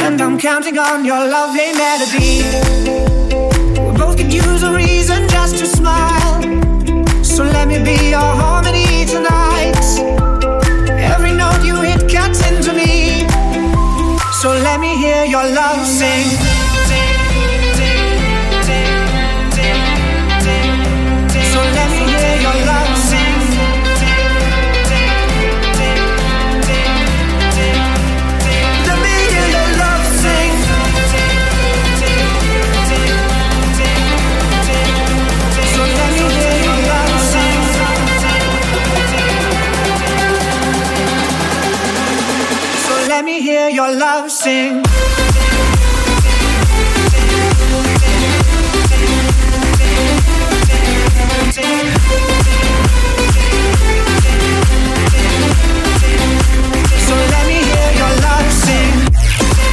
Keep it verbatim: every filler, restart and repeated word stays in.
and I'm counting on your lovely melody. We both could use a reason just to smile, so let me be your harmony tonight. Every note you hit cuts into me, so let me hear your love sing. So let me hear your love sing. Let me hear your love sing. So let me hear your love sing. So let me hear your love sing. Take